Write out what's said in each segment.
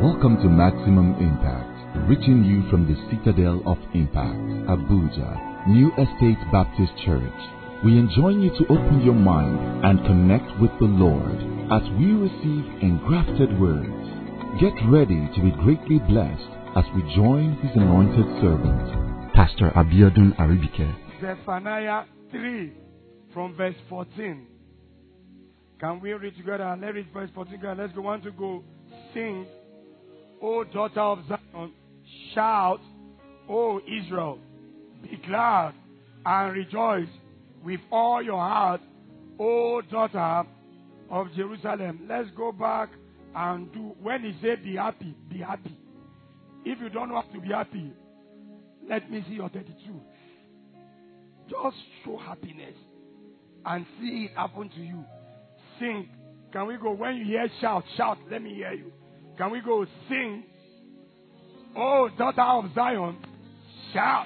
Welcome to Maximum Impact, reaching you from the Citadel of Impact, Abuja, New Estate Baptist Church. We enjoin you to open your mind and connect with the Lord as we receive engrafted words. Get ready to be greatly blessed as we join His anointed servant, Pastor Abiodun Aribike. Zephaniah 3 from verse 14. Can we read together? Let's read verse 14 together. Let's go. Want to go sing, O daughter of Zion, shout, O Israel, be glad and rejoice with all your heart, O daughter of Jerusalem. Let's go back and do, when he said be happy, be happy. If you don't know how to be happy, let me see your 32. Just show happiness and see it happen to you. Sing. Can we go? When you hear shout, shout. Let me hear you. Can we go sing? Oh, daughter of Zion, shout.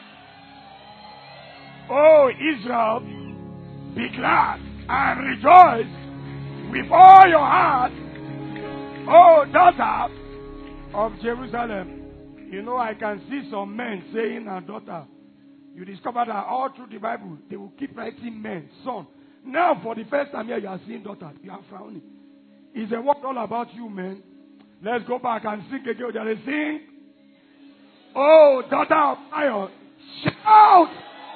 Oh, Israel, be glad and rejoice with all your heart. Oh, daughter of Jerusalem. You know, I can see some men saying, daughter. You discover that all through the Bible, they will keep writing men, son. Now, for the first time here, you are seeing daughter. You are frowning. It's a word all about you, man. Let's go back and sing again. They sing. Oh, daughter of Zion, shout.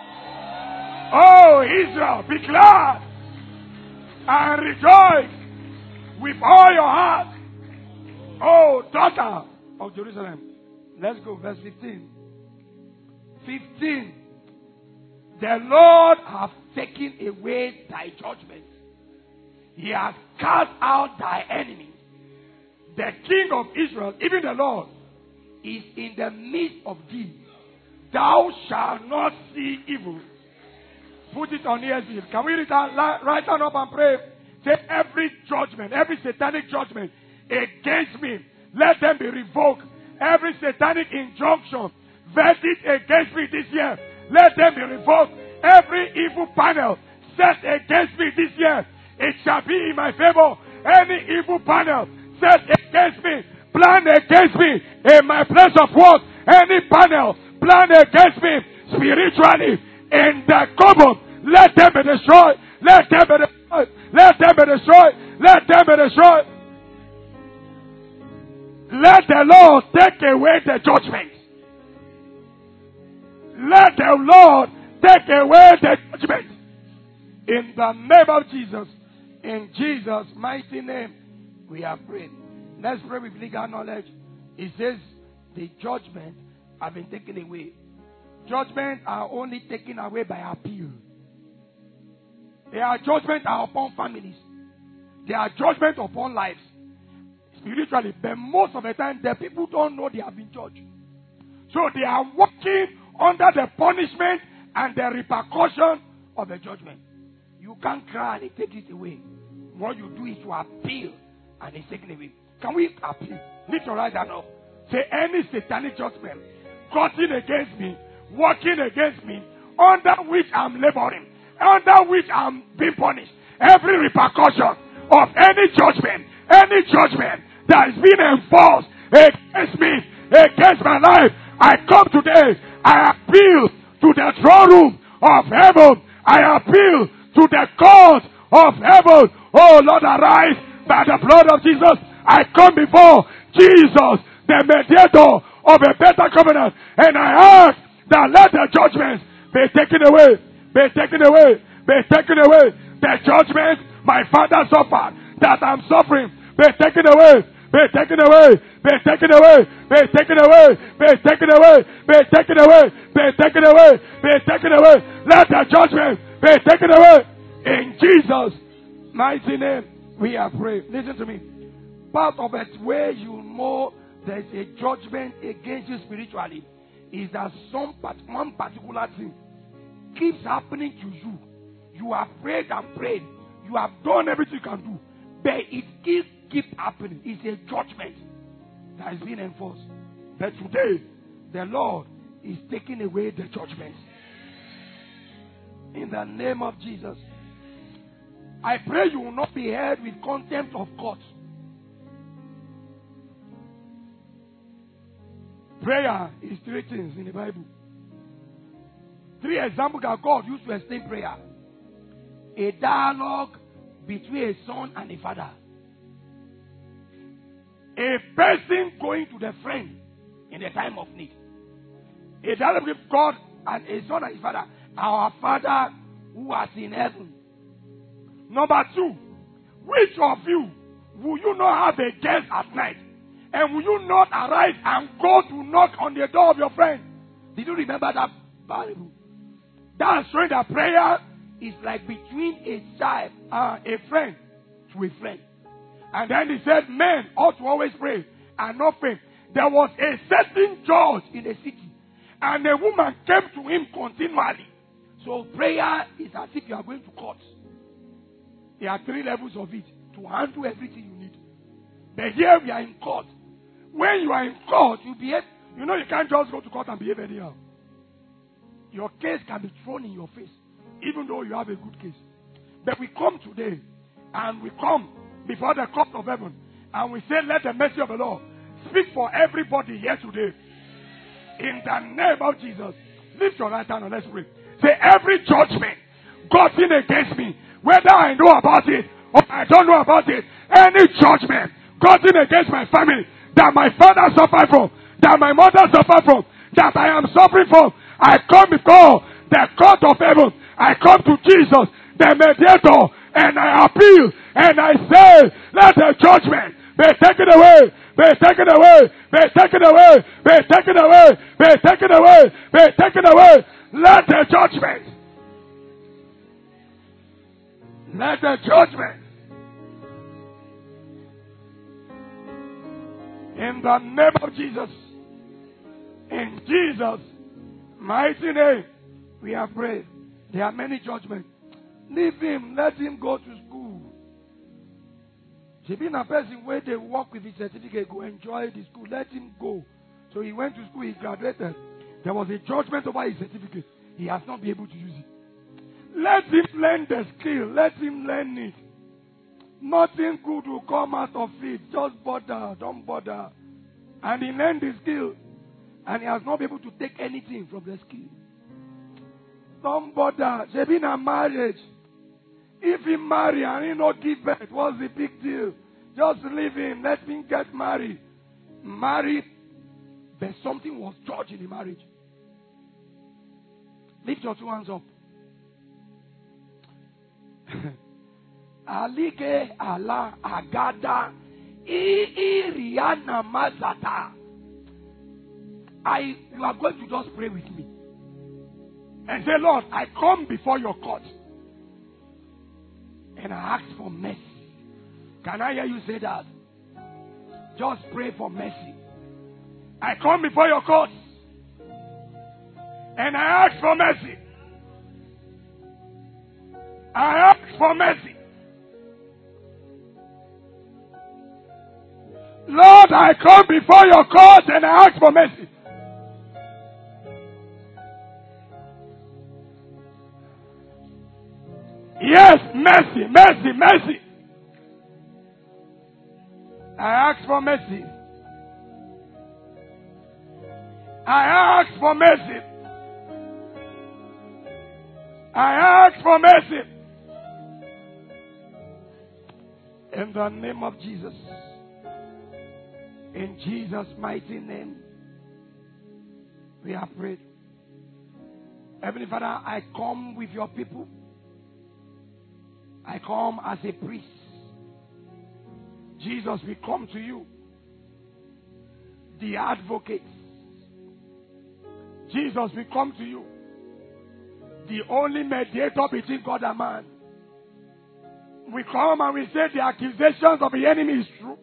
Oh, Israel, be glad and rejoice with all your heart. Oh, daughter of Jerusalem. Let's go, verse 15. 15. The Lord hath taken away thy judgment. He has cast out thy enemies. The King of Israel, even the Lord, is in the midst of thee. Thou shalt not see evil. Put it on ESV. Can we read that? Write down up and pray. Say every judgment, every satanic judgment against me, let them be revoked. Every satanic injunction, verdict against me this year, let them be revoked. Every evil panel set against me this year, it shall be in my favor. Any evil panel set against me, plan against me in my place of work, any panel plan against me spiritually in the cupboard, let them be destroyed. Let them be destroyed. Let them be destroyed. Let them be destroyed. Let the Lord take away the judgment. Let the Lord take away the judgment. In the name of Jesus. In Jesus' mighty name, we are praying. Let's pray with legal knowledge. It says the judgment have been taken away. Judgments are only taken away by appeal. There are judgments upon families. There are judgments upon lives. Spiritually, but most of the time, the people don't know they have been judged. So they are working under the punishment and the repercussion of the judgment. You can't cry and it takes it away. What you do is to appeal and it's taken away. Can we appeal? Lift your right hand up. Say any satanic judgment cutting against me, working against me, under which I'm laboring, under which I'm being punished. Every repercussion of any judgment that is being enforced against me, against my life, I come today. I appeal to the throne room of heaven. I appeal to the court of heaven. Oh Lord, arise by the blood of Jesus. I come before Jesus, the mediator of a better covenant, and I ask that let the judgments be taken away, be taken away, be taken away. The judgments my father suffered, that I'm suffering, be taken away, be taken away, be taken away, be taken away, be taken away, be taken away, be taken away, be taken away. Let the judgment be taken away. In Jesus' mighty name, we are praying. Listen to me. Part of it where you know there's a judgment against you spiritually is that one particular thing keeps happening to you. You have prayed and prayed. You have done everything you can do. But it still keeps happening. It's a judgment that is being enforced. But today, the Lord is taking away the judgment. In the name of Jesus. I pray you will not be held with contempt of court. Prayer is three things in the Bible. Three examples that God used to explain prayer. A dialogue between a son and a father. A person going to the friend in the time of need. A dialogue with God and a son and his father. Our Father who art in heaven. Number two, which of you will you not have a guest at night? And will you not arise and go to knock on the door of your friend? Did you remember that Bible? That's showing that prayer is like between a child, a friend to a friend. And then he said, men ought to always pray and not faint. There was a certain judge in the city, and a woman came to him continually. So prayer is as if you are going to court. There are three levels of it to handle everything you need. But here we are in court. When you are in court, you behave. You know you can't just go to court and behave anyhow. Your case can be thrown in your face, even though you have a good case. But we come today, and we come before the court of heaven, and we say, let the mercy of the Lord speak for everybody here today. In the name of Jesus. Lift your right hand and let's pray. Say, every judgment gotten against me, whether I know about it or I don't know about it, any judgment gotten against my family, that my father suffered from, that my mother suffered from, that I am suffering from, I come before the court of heaven. I come to Jesus, the mediator, and I appeal, and I say, let the judgment be taken away, be taken away, be taken away, be taken away, be taken away, be taken away. Let the judgment, let the judgment, in the name of Jesus, in Jesus' mighty name, we have prayed. There are many judgments. Leave him, let him go to school. She been a person where they work with his certificate, go enjoy the school, let him go. So he went to school, he graduated. There was a judgment over his certificate. He has not been able to use it. Let him learn the skill, let him learn it. Nothing good will come out of it. Just bother, don't bother. And he learned the skill. And he has not been able to take anything from the skill. Don't bother. She been a marriage. If he marry and he not give birth, what's the big deal? Just leave him. Let him get married. Married, but something was judged in the marriage. Lift your two hands up. Alige ala agada iriana mazata. You are going to just pray with me and say, Lord, I come before your court and I ask for mercy. Can I hear you say that? Just pray for mercy. I come before your court and I ask for mercy. I ask for mercy. Lord, I come before your court and I ask for mercy. Yes, mercy, mercy, mercy. I ask for mercy. I ask for mercy. I ask for mercy. In the name of Jesus. In Jesus' mighty name, we have prayed. Heavenly Father, I come with your people. I come as a priest. Jesus, we come to you, the advocate. Jesus, we come to you, the only mediator between God and man. We come and we say the accusations of the enemy is true.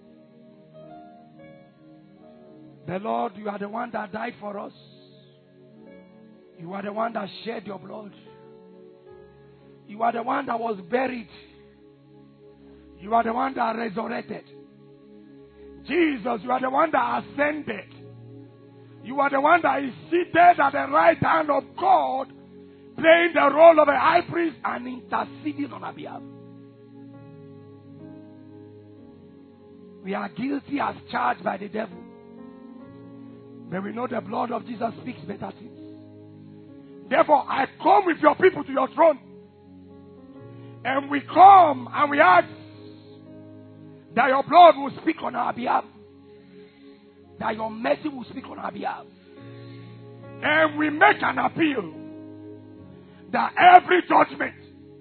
The Lord, you are the one that died for us. You are the one that shed your blood. You are the one that was buried. You are the one that resurrected. Jesus, you are the one that ascended. You are the one that is seated at the right hand of God, playing the role of a high priest and interceding on our behalf. We are guilty as charged by the devil. But we know the blood of Jesus speaks better things. Therefore, I come with your people to your throne. And we come and we ask that your blood will speak on our behalf. That your mercy will speak on our behalf. And we make an appeal that every judgment,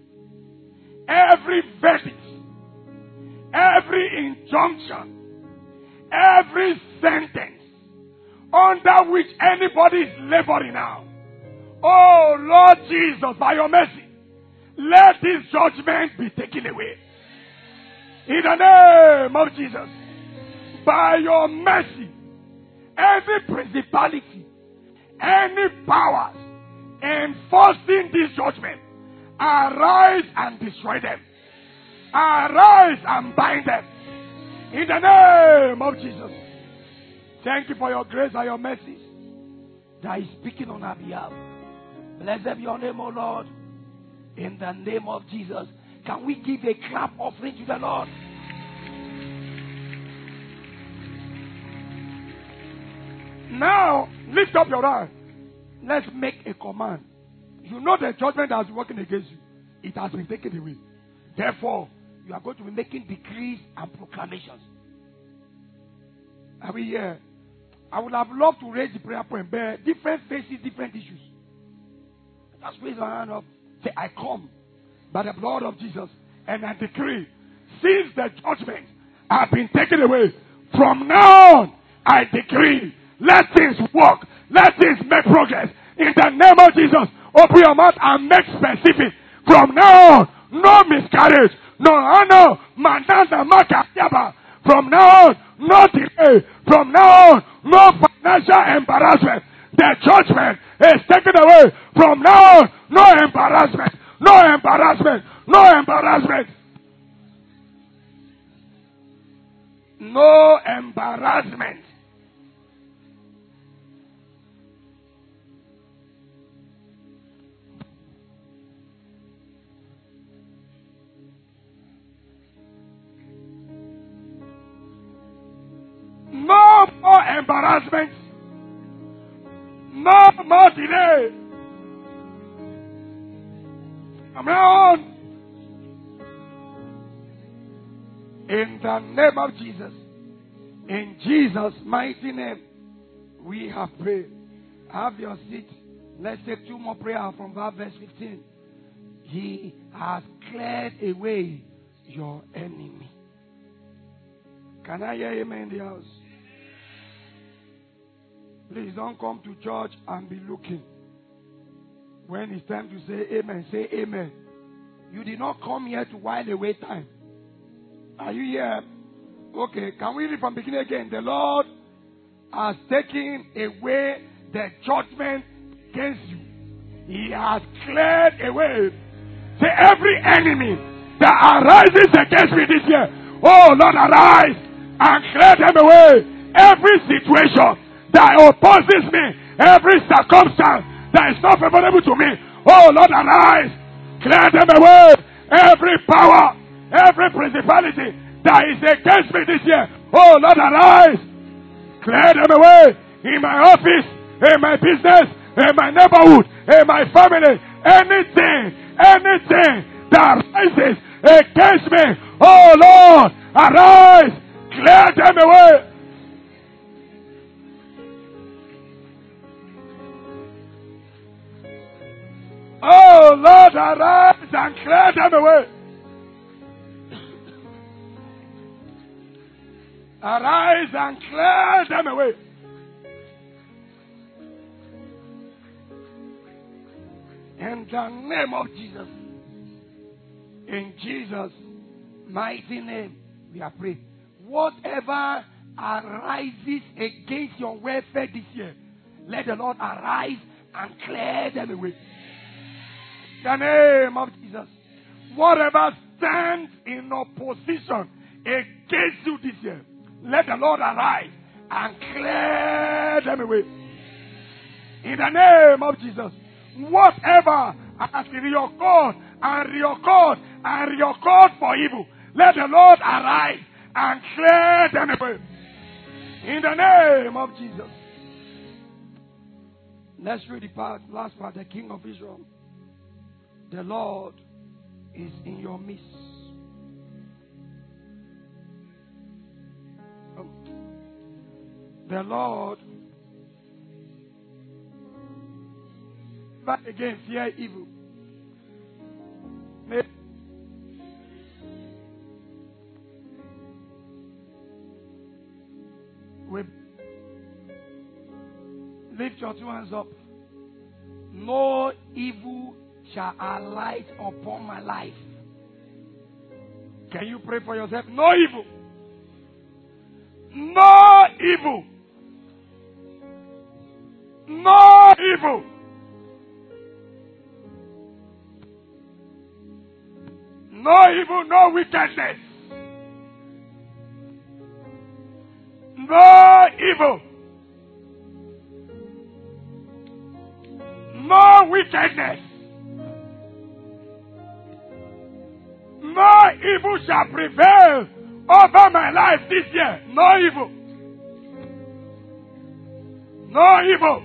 every verdict, every injunction, every sentence under which anybody is laboring now, oh Lord Jesus, by your mercy, let this judgment be taken away. In the name of Jesus, by your mercy, every principality, any powers enforcing this judgment, arise and destroy them. Arise and bind them. In the name of Jesus. Thank you for your grace and your mercy that is speaking on our behalf. Blessed be your name, O Lord. In the name of Jesus. Can we give a clap offering to the Lord? Now, lift up your hand. Let's make a command. You know the judgment that is working against you. It has been taken away. Therefore, you are going to be making decrees and proclamations. Are we here? I would have loved to raise the prayer point, but different faces, different issues. Just raise your hand up. Say, I come by the blood of Jesus and I decree, since the judgments have been taken away, from now on, I decree, let things work. Let things make progress. In the name of Jesus, open your mouth and make specific. From now on, no miscarriage, no honor, manana, makayaba. From now on, no delay. From now on, no financial embarrassment. The judgment is taken away. From now on, no embarrassment. No embarrassment. No embarrassment. No embarrassment. No more embarrassment. No more delay. From now on, in the name of Jesus, in Jesus' mighty name, we have prayed. Have your seat. Let's take two more prayers from verse 15. He has cleared away your enemy. Can I hear amen in the house? Please don't come to church and be looking. When it's time to say amen, say amen. You did not come here to while away time. Are you here? Okay, can we read from the beginning again? The Lord has taken away the judgment against you. He has cleared away. Say, every enemy that arises against me this year, oh Lord, arise and clear them away. Every situation that opposes me, every circumstance that is not favorable to me, oh Lord, arise, clear them away. Every power, every principality that is against me this year, oh Lord, arise, clear them away. In my office, in my business, in my neighborhood, in my family, anything that rises against me, oh Lord, arise, clear them away. Oh Lord, arise and clear them away. Arise and clear them away. In the name of Jesus. In Jesus' mighty name, we are praying. Whatever arises against your welfare this year, let the Lord arise and clear them away. In the name of Jesus. Whatever stands in opposition against you this year, let the Lord arise and clear them away. In the name of Jesus. Whatever has reoccurred for evil, let the Lord arise and clear them away. In the name of Jesus. Let's read the last part. The King of Israel. The Lord is in your midst. The Lord, but again, fear evil. Lift your two hands up. No evil shall alight upon my life. Can you pray for yourself? No evil. No evil. No evil. No evil, no wickedness. No evil. No wickedness. No evil shall prevail over my life this year. No evil. No evil.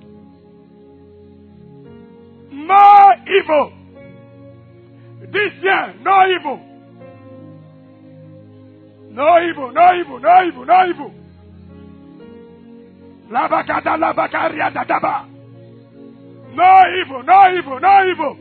No evil. This year, no evil. No evil, no evil, no evil, no evil. Labakata labakaria dadaba. No evil, no evil, no evil.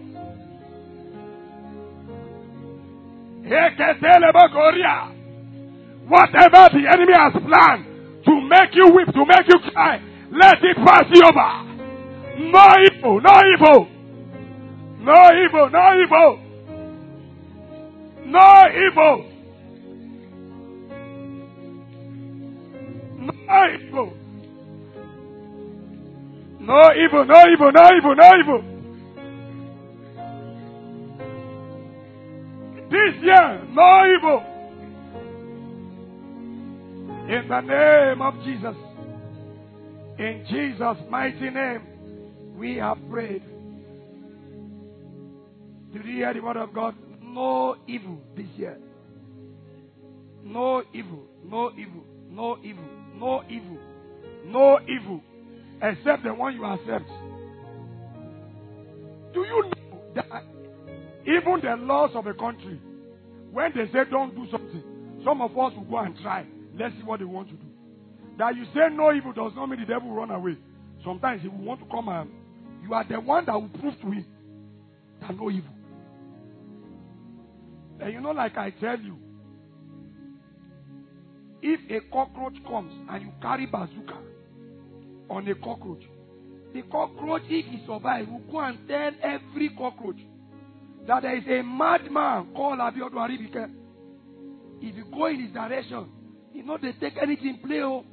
Whatever the enemy has planned to make you weep, to make you cry, let it pass you over. No evil, no evil. No evil, no evil. No evil. No evil. No evil, no evil, no evil, no evil. This year, no evil. In the name of Jesus. In Jesus' mighty name, we have prayed. Did you hear the word of God? No evil this year. No evil, no evil, no evil, no evil, no evil, except the one you accept. Do you know that even the laws of a country, when they say don't do something, some of us will go and try. Let's see what they want to do. That you say no evil does not mean the devil will run away. Sometimes he will want to come and you are the one that will prove to him that no evil. And you know, like I tell you, if a cockroach comes and you carry bazooka on a cockroach, the cockroach, if he survives, will go and tell every cockroach that there is a madman called Abiodun Aribike. If you go in his direction, you know they take anything play. Oh.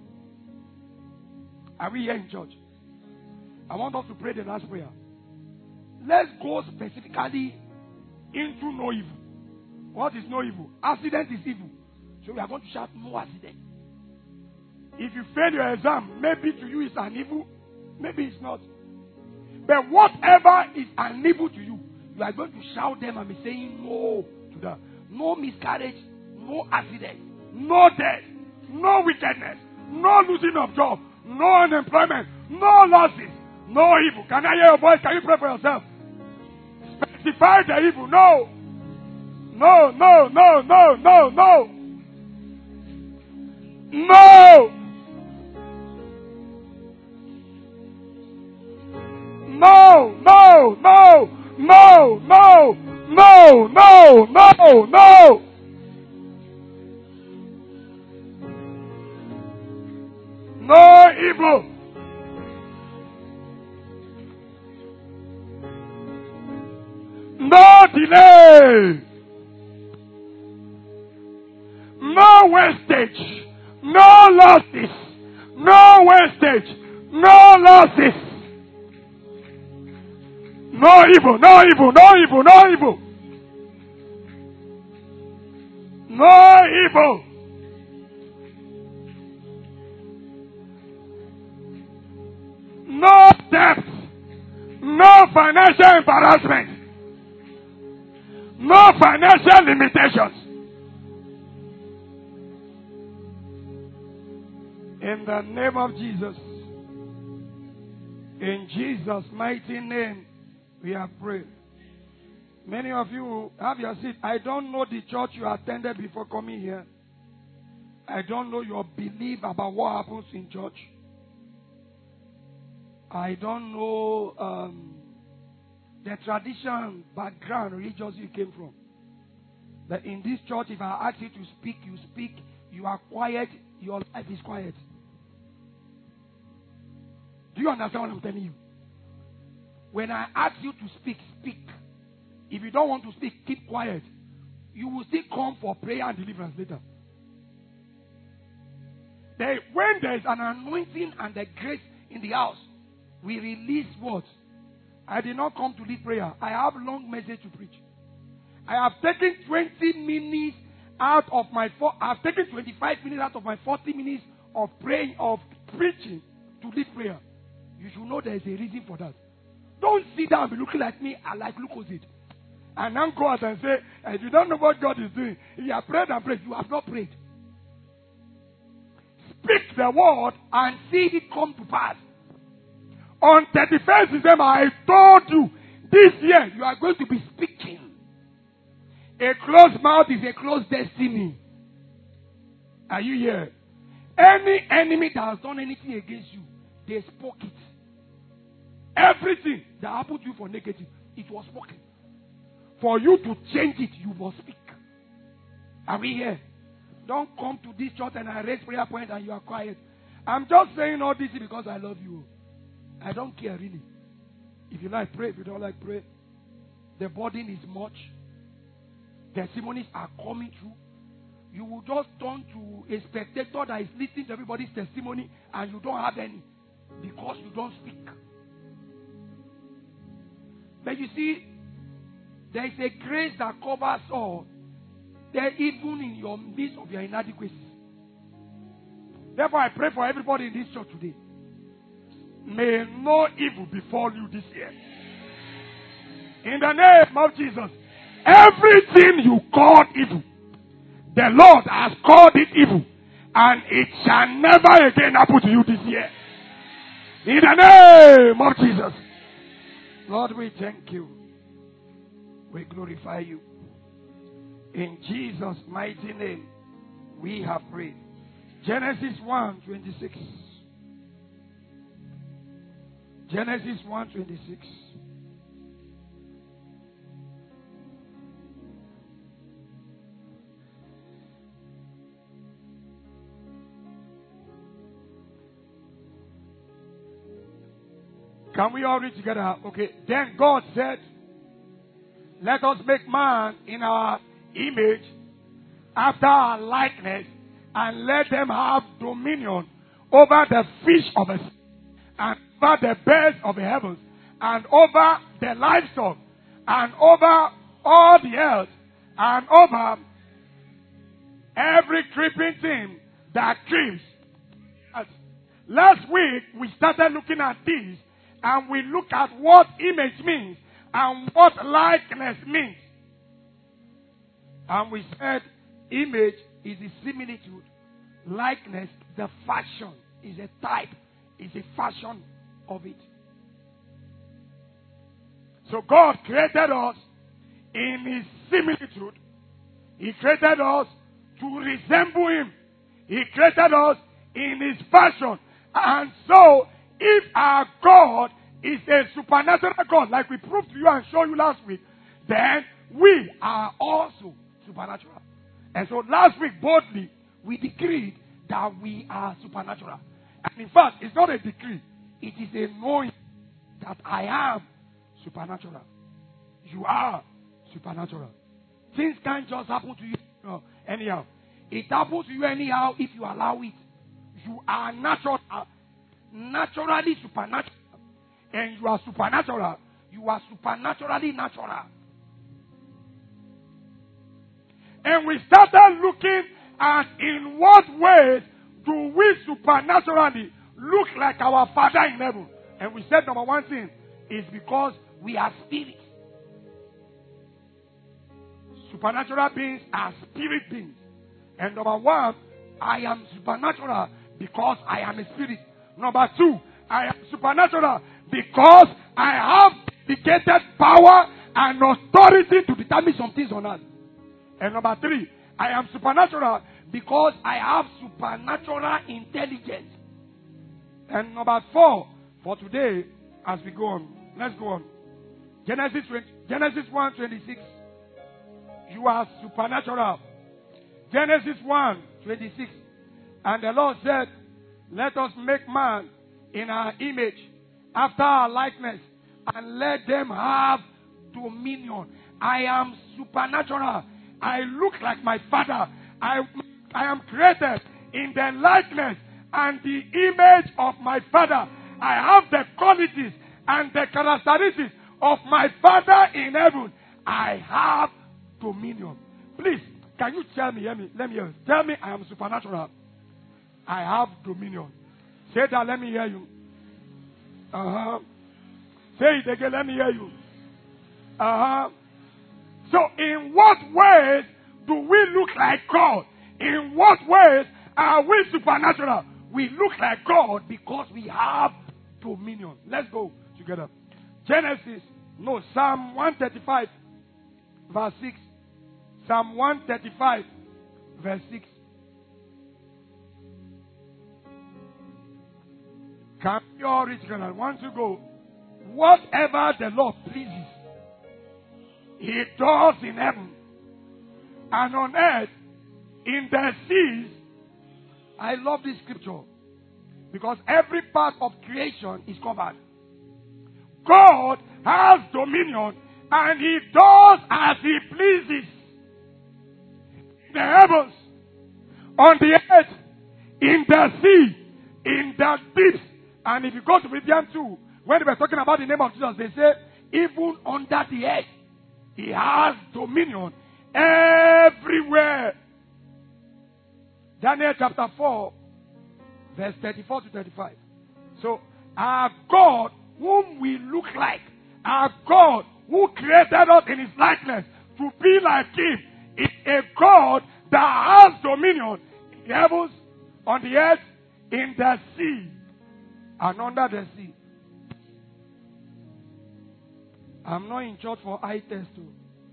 Are we here in church? I want us to pray the last prayer. Let's go specifically into no evil. What is no evil? Accident is evil. So we are going to shout no accident. If you fail your exam, maybe to you it's an evil, maybe it's not. But whatever is an evil to you, you are going to shout them and be saying no to that. No miscarriage, no accident, no death, no wickedness, no losing of job, no unemployment, no losses, no evil. Can I hear your voice? Can you pray for yourself? Specify the evil. No. No, no, no, no, no, no. No. No, no, no, no, no, no, no, no, no. No evil. No delay. No wastage. No losses. No wastage. No losses. No evil, no evil, no evil, no evil. No evil. No debt. No financial embarrassment. No financial limitations. In the name of Jesus. In Jesus' mighty name, we have prayed. Many of you have your seat. I don't know the church you attended before coming here. I don't know your belief about what happens in church. I don't know the tradition, background, religious you came from. But in this church, if I ask you to speak, you speak. You are quiet. Your life is quiet. Do you understand what I'm telling you? When I ask you to speak, speak. If you don't want to speak, keep quiet. You will still come for prayer and deliverance later. When there is an anointing and the grace in the house, we release words. I did not come to lead prayer. I have a long message to preach. I have taken 20 minutes out of my I've taken 25 minutes out of my 40 minutes of praying, of preaching to lead prayer. You should know there is a reason for that. Don't sit down and be looking like me like Lucozade. And then go out and say, if you don't know what God is doing, if you have prayed and prayed, you have not prayed. Speak the word and see it come to pass. On 31st December, I told you, this year you are going to be speaking. A closed mouth is a closed destiny. Are you here? Any enemy that has done anything against you, they spoke it. Everything that happened to you for negative, it was spoken. For you to change it, you must speak. Are we here? Don't come to this church and I raise prayer point and you are quiet. I'm just saying all this because I love you. I don't care really. If you like, pray. If you don't like, pray. The burden is much. Testimonies are coming through. You will just turn to a spectator that is listening to everybody's testimony and you don't have any because you don't speak. But you see, there is a grace that covers all. There, even in your midst of your inadequacies. Therefore, I pray for everybody in this church today. May no evil befall you this year. In the name of Jesus, everything you call evil, the Lord has called it evil, and it shall never again happen to you this year. In the name of Jesus. Lord, we thank you. We glorify you. In Jesus' mighty name, we have prayed. Genesis 1:26. Genesis 1:26. Can we all read together? Okay. Then God said, let us make man in our image, after our likeness, and let them have dominion over the fish of the sea, and over the birds of the heavens, and over the livestock, and over all the earth, and over every creeping thing that creeps. Last week, we started looking at this, and we looked at what image means, and what likeness means. And we said image is a similitude. Likeness, the fashion, is a type, is a fashion of it. So God created us in His similitude. He created us to resemble Him. He created us in His fashion. And so, if our God is a supernatural God, like we proved to you and showed you last week, then we are also supernatural. And so last week, boldly, we decreed that we are supernatural. And in fact, it's not a decree. It is a knowing that I am supernatural. You are supernatural. Things can't just happen to you anyhow. It happens to you anyhow if you allow it. You are natural, naturally supernatural. And you are supernatural. You are supernaturally natural. And we started looking at in what ways do we supernaturally look like our Father in heaven. And we said number one thing is because we are spirit. Supernatural beings are spirit beings. And number one, I am supernatural because I am a spirit. Number two, I am supernatural Because I have delegated power and authority to determine some things on earth. And number 3, I am supernatural because I have supernatural intelligence. And number 4, for today, as we go on, let's go on. Genesis 1:26. You are supernatural. Genesis 1:26. And the Lord said, let us make man in our image, after our likeness, and let them have dominion. I am supernatural. I look like my Father. I am created in the likeness and the image of my Father. I have the qualities and the characteristics of my Father in heaven. I have dominion. Please, can you tell me, let me hear you. Tell me I am supernatural. I have dominion. Say that, let me hear you. Say it again, let me hear you. So in what ways do we look like God? In what ways are we supernatural? We look like God because we have dominion. Let's go together. Psalm 135, verse 6. Psalm 135, verse 6. Can you all reach God? Once you go, whatever the Lord pleases, He does in heaven and on earth, in the seas. I love this scripture because every part of creation is covered. God has dominion and He does as He pleases. In the heavens, on the earth, in the sea, in the deeps. And if you go to Philippians 2, when they were talking about the name of Jesus, they say, even under the earth, He has dominion everywhere. Daniel chapter 4, verse 34 to 35. So, our God, whom we look like, our God, who created us in His likeness to be like Him, is a God that has dominion in the heavens, on the earth, in the sea, and under the sea. I'm not in church for eye test too.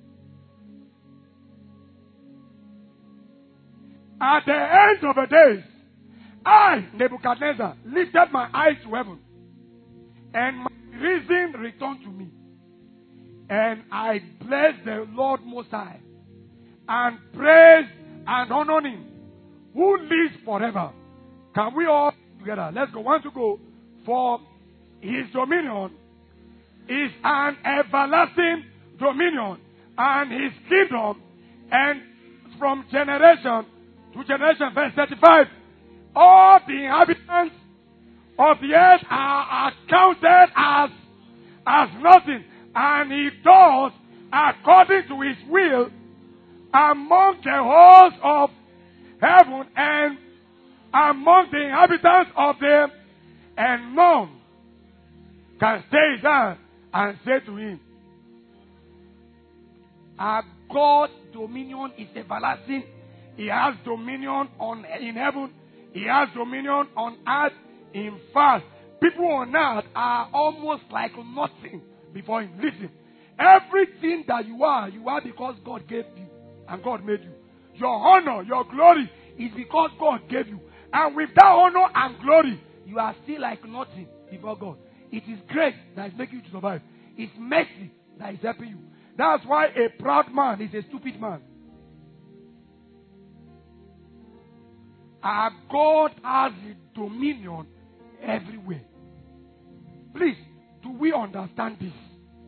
At the end of the days, I, Nebuchadnezzar, lifted my eyes to heaven, and my reason returned to me. And I blessed the Lord Most High, and praised and honored Him, who lives forever. Can we all together? Let's go. Want to go? For His dominion is an everlasting dominion, and His kingdom, and from generation to generation. Verse 35. All the inhabitants of the earth are accounted as nothing, and He does according to His will among the hosts of heaven and among the inhabitants of them, and none can stay his hand and say to Him, our God's dominion is everlasting. He has dominion in heaven. He has dominion on earth. In fact, people on earth are almost like nothing before Him. Listen, everything that you are because God gave you and God made you. Your honor, your glory is because God gave you. And with that honor and glory, you are still like nothing before God. It is grace that is making you to survive. It's mercy that is helping you. That's why a proud man is a stupid man. Our God has dominion everywhere. Please, do we understand this?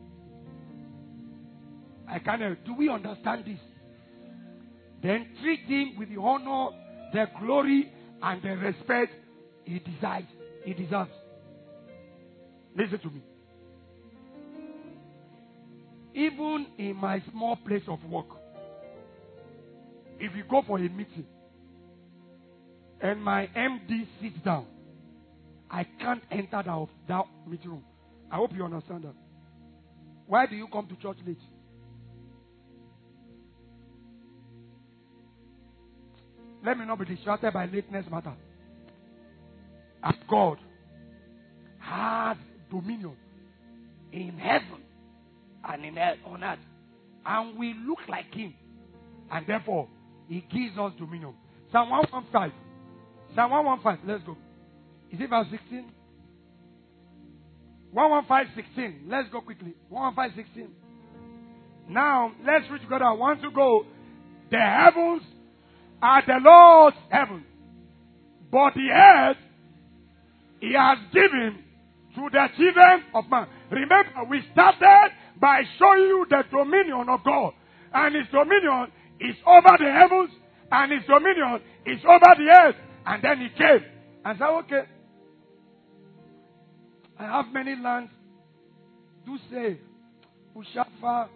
I can't help. Do we understand this? Then treat Him with the honor, the glory, and the respect He deserves. Listen to me. Even in my small place of work, if you go for a meeting and my MD sits down, I can't enter that meeting room. I hope you understand that. Why do you come to church late? Let me not be distracted by lateness matter. As God has dominion in heaven and in earth, on earth. And we look like him. And therefore, he gives us dominion. Psalm 115. Psalm 115. Let's go. Is it verse 16? 115, 16. Let's go quickly. 115, 16. Now, let's read together. I want to go. The heavens are the Lord's heaven, but the earth he has given to the children of man. Remember, we started by showing you the dominion of God. And his dominion is over the heavens, and his dominion is over the earth. And then he came and said, okay, I have many lands. Do say, Ushafa,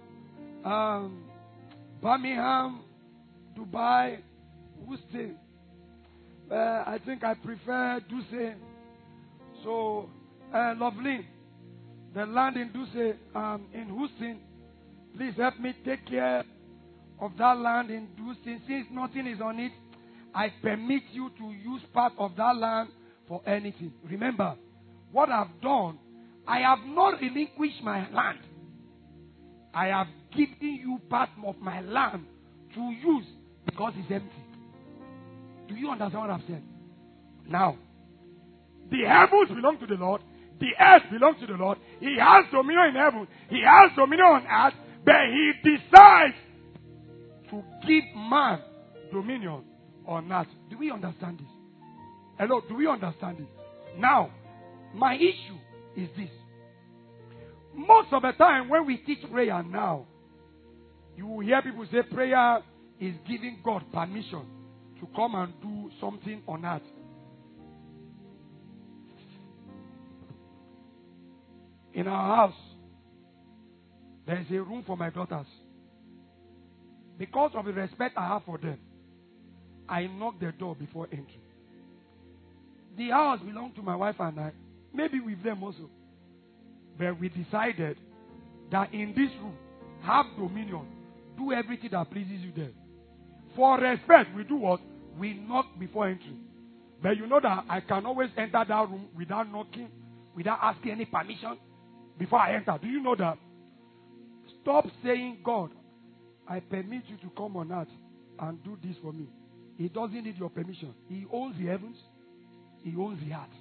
Birmingham, Dubai, Houston. I think I prefer Duce. So, Lovely, the land in Duce, in Houston, please help me take care of that land in Houston. Since nothing is on it, I permit you to use part of that land for anything. Remember, what I've done, I have not relinquished my land. I have given you part of my land to use because it's empty. Do you understand what I've said? Now, the heavens belong to the Lord. The earth belongs to the Lord. He has dominion in heaven. He has dominion on earth. But he decides to give man dominion on earth. Do we understand this? Hello, do we understand this? Now, my issue is this. Most of the time when we teach prayer now, you will hear people say prayer is giving God permission to come and do something on earth. In our house, there is a room for my daughters. Because of the respect I have for them, I knock the door before entering. The house belongs to my wife and I, maybe with them also. But we decided that in this room, have dominion. Do everything that pleases you there. For respect, we do what? We knock before entering. But you know that I can always enter that room without knocking, without asking any permission before I enter. Do you know that? Stop saying, God, I permit you to come on earth and do this for me. He doesn't need your permission. He owns the heavens. He owns the earth.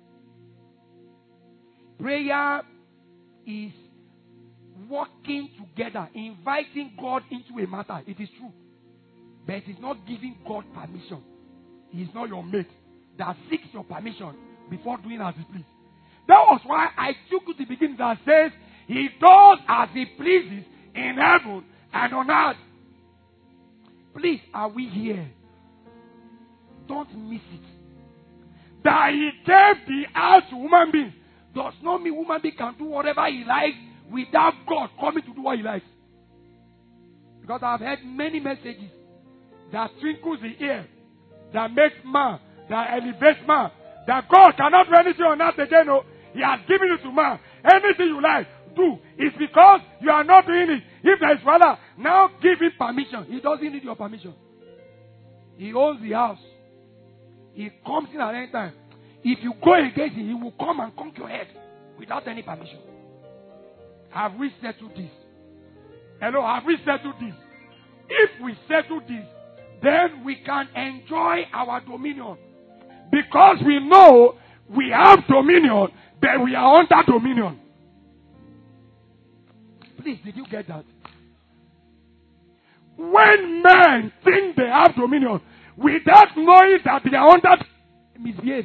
Prayer is working together, inviting God into a matter. It is true. But it is not giving God permission. He is not your mate that seeks your permission before doing as he pleases. That was why I took to the beginning that says, he does as he pleases in heaven and on earth. Please, are we here? Don't miss it. That he gave the earth to human beings does not mean human being can do whatever he likes without God coming to do what he likes. Because I've heard many messages that twinkles the ear, that makes man, that elevates man, that God cannot do anything on earth again. No, he has given it to man. Anything you like, do. It's because you are not doing it. If there is father, now give him permission. He doesn't need your permission. He owns the house. He comes in at any time. If you go against him, he will come and conk your head without any permission. Have we settled this? Hello, have we settled this? If we settle this, then we can enjoy our dominion. Because we know we have dominion, but we are under dominion. Please, did you get that? When men think they have dominion, without knowing that they are under misbehave,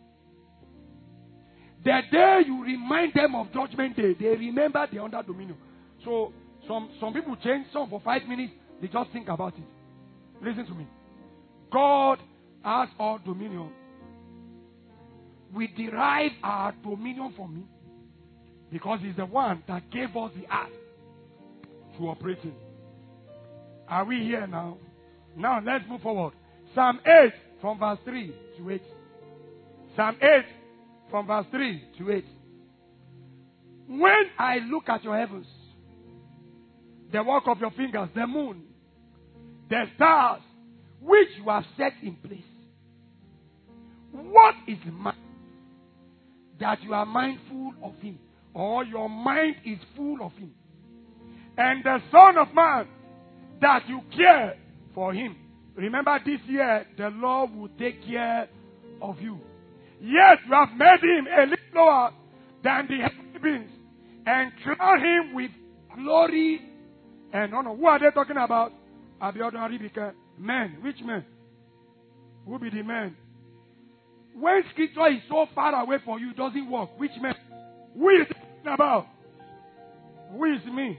the day you remind them of Judgment Day, they remember they are under dominion. So, some people change, some for 5 minutes, they just think about it. Listen to me. God has all dominion. We derive our dominion from him because he's the one that gave us the earth to operate in. Are we here now? Now let's move forward. Psalm 8 from verse 3 to 8. Psalm 8 from verse 3 to 8. When I look at your heavens, the work of your fingers, the moon, the stars, which you have set in place. What is man that you are mindful of him, or your mind is full of him. And the Son of Man, that you care for him. Remember, this year, the Lord will take care of you. Yes, you have made him a little lower than the heavenly beings, and crown him with glory and honor. Who are they talking about? Men. Which men? Who be the men? When scripture is so far away from you, it doesn't work. Which men? Who is he talking about? Who is me?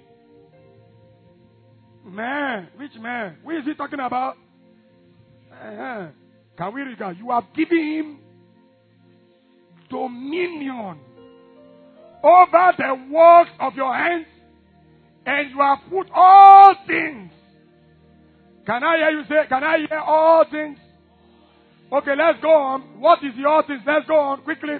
Man. Which man? Who is he talking about? Can we regard? You have given him dominion over the works of your hands, and you have put all things. Can I hear you say, can I hear all things? Okay, let's go on. What is the all things? Let's go on quickly.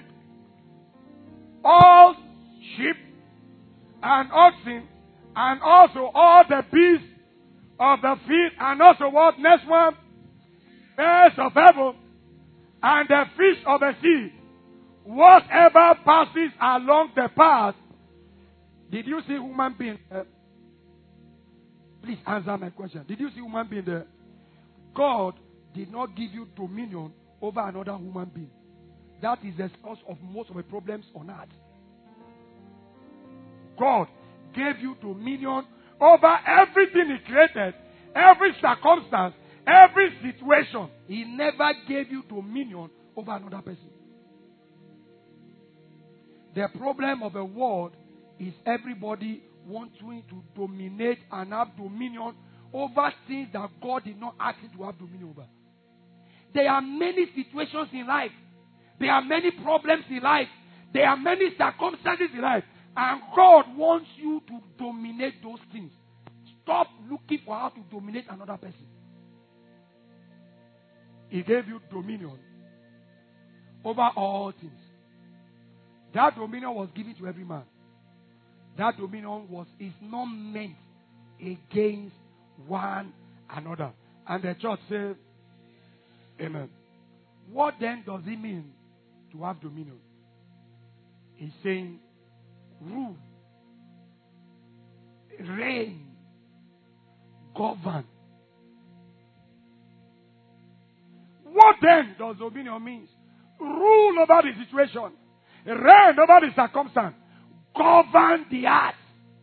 All sheep and oxen, and also all the beasts of the field, and also what? Next one. Birds of heaven, and the fish of the sea. Whatever passes along the path. Did you see human being there? Please answer my question. Did you see human being there? God did not give you dominion over another human being. That is the source of most of the problems on earth. God gave you dominion over everything He created, every circumstance, every situation. He never gave you dominion over another person. The problem of the world is everybody wanting to dominate and have dominion over things that God did not ask you to have dominion over. There are many situations in life. There are many problems in life. There are many circumstances in life. And God wants you to dominate those things. Stop looking for how to dominate another person. He gave you dominion over all things. That dominion was given to every man. That dominion is not meant against one another. And the church said, Amen. What then does it mean to have dominion? He's saying, rule, reign, govern. What then does dominion mean? Rule over the situation, reign over the circumstance, govern the earth.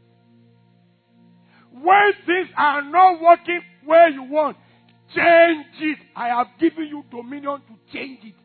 When things are not working where you want, change it. I have given you dominion to change it.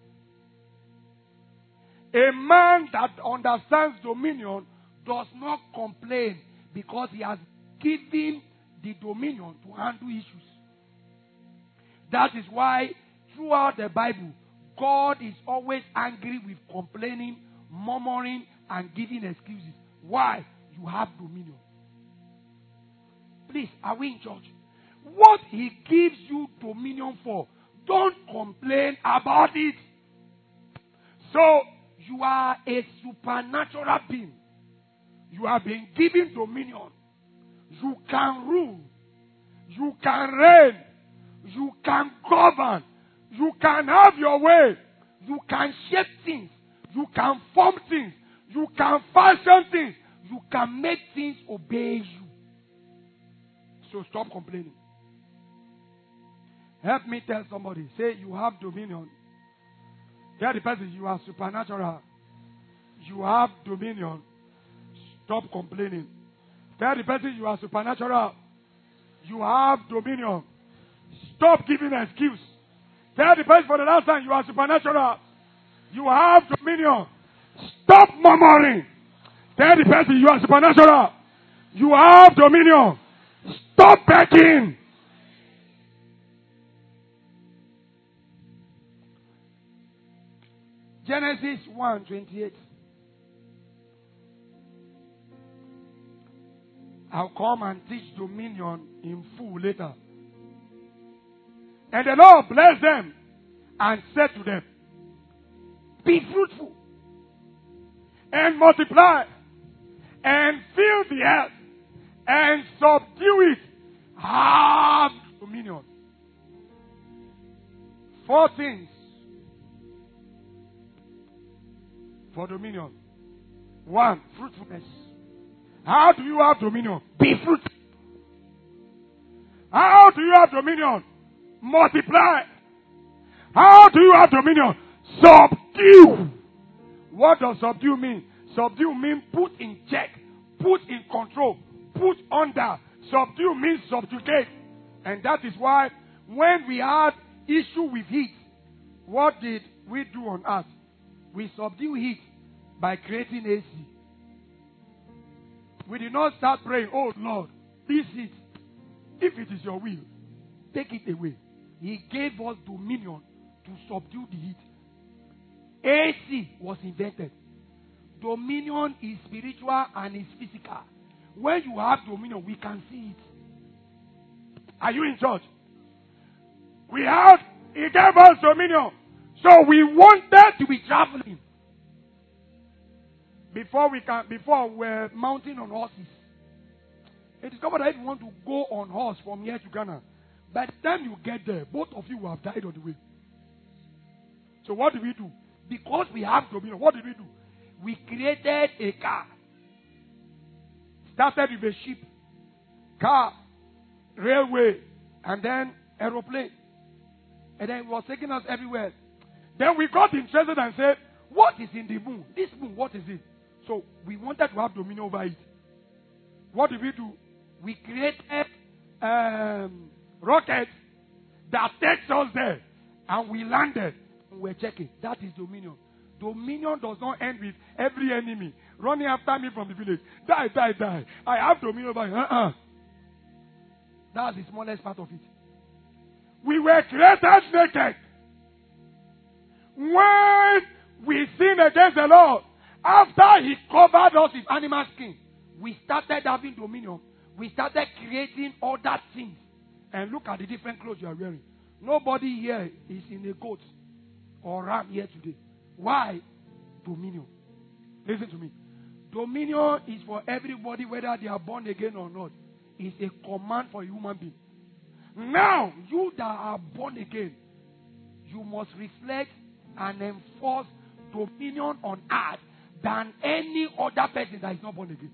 A man that understands dominion does not complain because he has given the dominion to handle issues. That is why throughout the Bible, God is always angry with complaining, murmuring, and giving excuses. Why? You have dominion. Please, are we in church? What He gives you dominion for, don't complain about it. So, you are a supernatural being. You have been given dominion. You can rule. You can reign. You can govern. You can have your way. You can shape things. You can form things. You can fashion things. You can make things obey you. So stop complaining. Help me tell somebody. Say you have dominion. Tell the person you are supernatural. You have dominion. Stop complaining. Tell the person you are supernatural. You have dominion. Stop giving an excuse. Tell the person for the last time you are supernatural. You have dominion. Stop murmuring. Tell the person you are supernatural. You have dominion. Stop begging. Genesis 1:28. I'll come and teach dominion in full later. And the Lord blessed them and said to them, be fruitful and multiply and fill the earth and subdue it. Have dominion. 4 things for dominion. 1, fruitfulness. How do you have dominion? Be fruitful. How do you have dominion? Multiply. How do you have dominion? Subdue. What does subdue mean? Subdue means put in check, put in control, put under. Subdue means subjugate. And that is why when we had issue with heat, what did we do on earth? We subdue heat by creating AC. We did not start praying, oh Lord, this heat, if it is your will, take it away. He gave us dominion to subdue the heat. AC was invented. Dominion is spiritual and is physical. When you have dominion, we can see it. Are you in church? He gave us dominion. So we wanted to be traveling. Before we're mounting on horses. It discovered that if you want to go on horse from here to Ghana, by the time you get there, both of you will have died on the way. So what did we do? Because we have dominion, what did we do? We created a car. Started with a ship, car, railway, and then aeroplane. And then it was taking us everywhere. Then we got interested and said, what is in the moon? This moon, what is it? So we wanted to have dominion over it. What did we do? We created rockets that takes us there. And we landed. And we're checking. That is dominion. Dominion does not end with every enemy running after me from the village. Die, die, die. I have dominion over you. That's the smallest part of it. We were created naked. When we sin against the Lord, after He covered us with animal skin, we started having dominion. We started creating other things. And look at the different clothes you are wearing. Nobody here is in a goat or ram here today. Why? Dominion. Listen to me. Dominion is for everybody, whether they are born again or not. It's a command for a human being. Now, you that are born again, you must reflect and enforce dominion on earth than any other person that is not born again.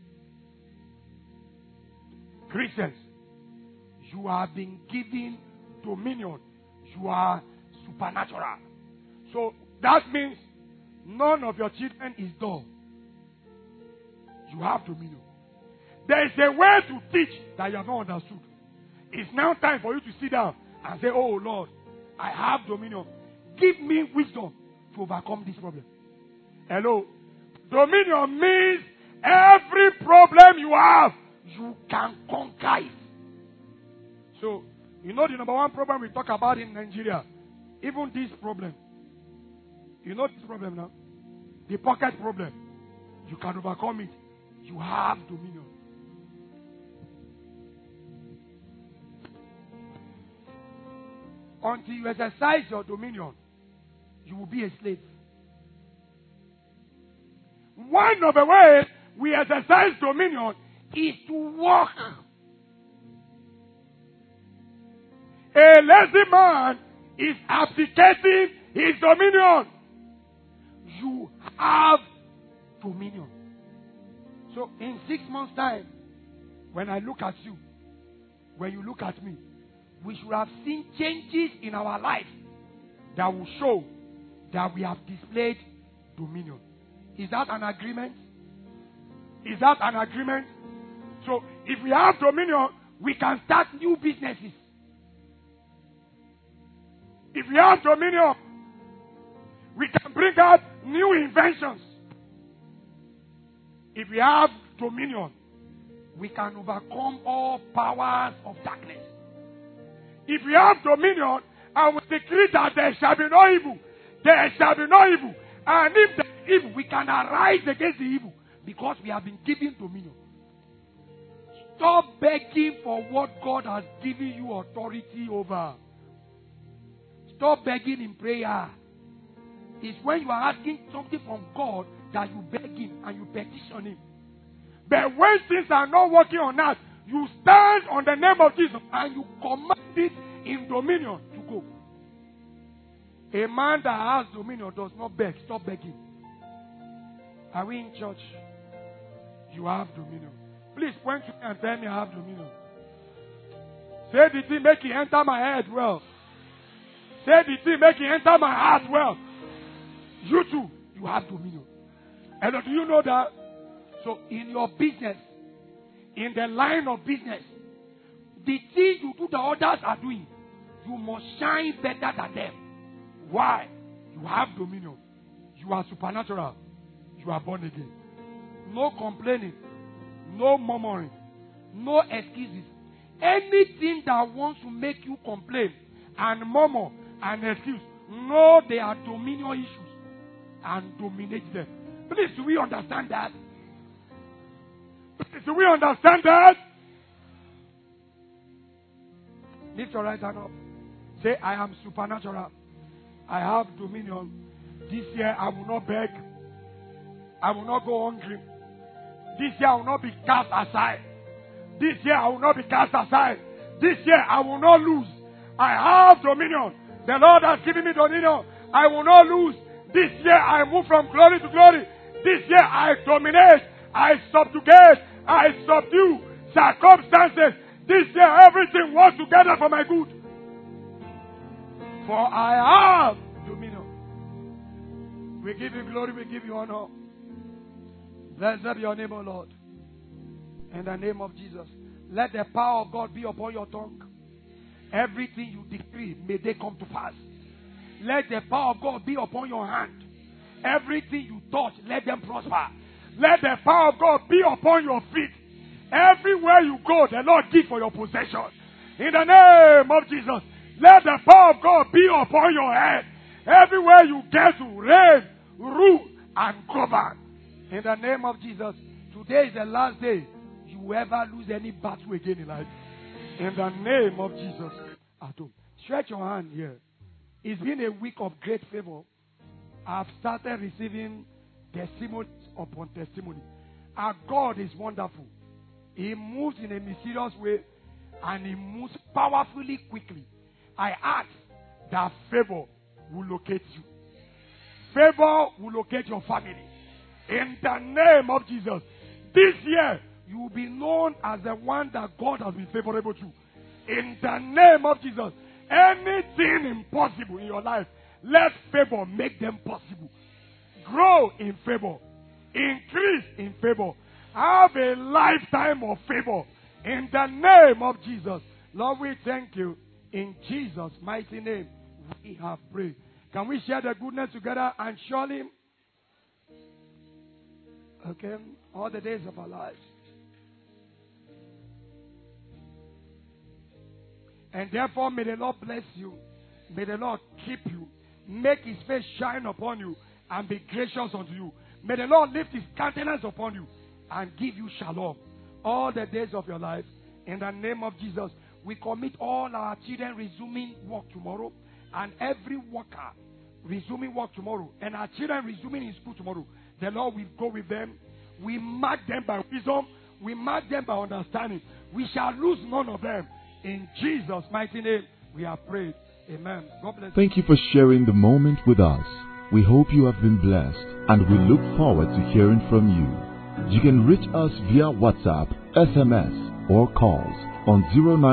Christians, you have been given dominion. You are supernatural. So that means none of your children is dull. You have dominion. There is a way to teach that you have not understood. It's now time for you to sit down and say, oh Lord, I have dominion. Give me wisdom to overcome this problem. Hello? Dominion means every problem you have, you can conquer it. So, you know the number one problem we talk about in Nigeria? Even this problem. You know this problem now? The pocket problem. You can overcome it. You have dominion. Until you exercise your dominion, you will be a slave. One of the ways we exercise dominion is to walk. A lazy man is abdicating his dominion. You have dominion. So in 6 months' time, when I look at you, when you look at me, we should have seen changes in our life that will show that we have displayed dominion. Is that an agreement? Is that an agreement? So if we have dominion, we can start new businesses. If we have dominion, we can bring out new inventions. If we have dominion, we can overcome all powers of darkness. If we have dominion, I will decree that there shall be no evil. There shall be no evil. And if there is evil, we can arise against the evil because we have been given dominion. Stop begging for what God has given you authority over. Stop begging in prayer. It's when you are asking something from God that you beg Him and you petition Him. But when things are not working on us, you stand on the name of Jesus and you command it in dominion to go. A man that has dominion does not beg. Stop begging. Are we in church? You have dominion. Please point to me and tell me I have dominion. Say the thing, make it enter my head well. Say the thing, make it enter my heart well. You too, you have dominion. And do you know that? So in your business, in the line of business, the thing you do that others are doing, you must shine better than them. Why? You have dominion. You are supernatural. You are born again. No complaining. No murmuring. No excuses. Anything that wants to make you complain and murmur and excuse, know they are dominion issues and dominate them. Please, do we understand that? Please, do we understand that? Lift your right hand up. Say, I am supernatural. I have dominion. This year I will not beg. I will not go hungry. This year I will not be cast aside. This year I will not be cast aside. This year I will not lose. I have dominion. The Lord has given me dominion. I will not lose. This year I move from glory to glory. This year I dominate. I subjugate. I subdue circumstances. This year everything works together for my good. For I have dominion. We give you glory, we give you honor. Blessed be your name, O Lord. In the name of Jesus. Let the power of God be upon your tongue. Everything you decree, may they come to pass. Let the power of God be upon your hand. Everything you touch, let them prosper. Let the power of God be upon your feet. Everywhere you go, the Lord give for your possession. In the name of Jesus. Let the power of God be upon your head. Everywhere you get to reign, rule, and govern. In the name of Jesus. Today is the last day you will ever lose any battle again in life. In the name of Jesus. At home. Stretch your hand here. It's been a week of great favor. I've started receiving testimonies upon testimony. Our God is wonderful. He moves in a mysterious way and He moves powerfully quickly. I ask that favor will locate you. Favor will locate your family. In the name of Jesus. This year, you will be known as the one that God has been favorable to. In the name of Jesus. Anything impossible in your life, let favor make them possible. Grow in favor. Increase in favor. Have a lifetime of favor. In the name of Jesus. Lord, we thank you. In Jesus' mighty name, we have prayed. Can we share the goodness together and surely, okay, all the days of our lives. And therefore, may the Lord bless you. May the Lord keep you. Make His face shine upon you and be gracious unto you. May the Lord lift His countenance upon you and give you shalom all the days of your life. In the name of Jesus, we commit all our children resuming work tomorrow and every worker resuming work tomorrow and our children resuming in school tomorrow. The Lord will go with them. We mark them by wisdom. We mark them by understanding. We shall lose none of them. In Jesus' mighty name, we have prayed. Amen. God bless you. Thank you for sharing the moment with us. We hope you have been blessed and we look forward to hearing from you. You can reach us via WhatsApp, SMS, or calls on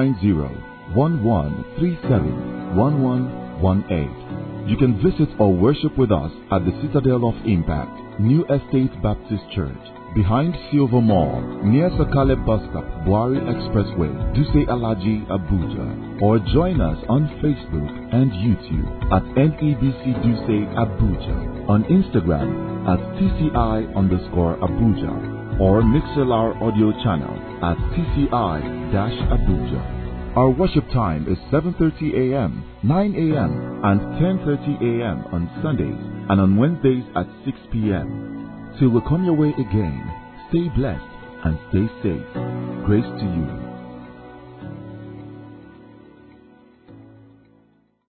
090-1137-1118. You can visit or worship with us at the Citadel of Impact, New Estate Baptist Church, behind Silver Mall, near Sakale Bus Stop, Buari Expressway, Duse Alaji, Abuja. Or join us on Facebook and YouTube at NEBC Duse Abuja, on Instagram at TCI_Abuja, or Mixlr audio channel at TCI-Abuja. Our worship time is 7:30 a.m., 9 a.m., and 10:30 a.m. on Sundays, and on Wednesdays at 6 p.m. Till we come your way again, stay blessed and stay safe. Grace to you.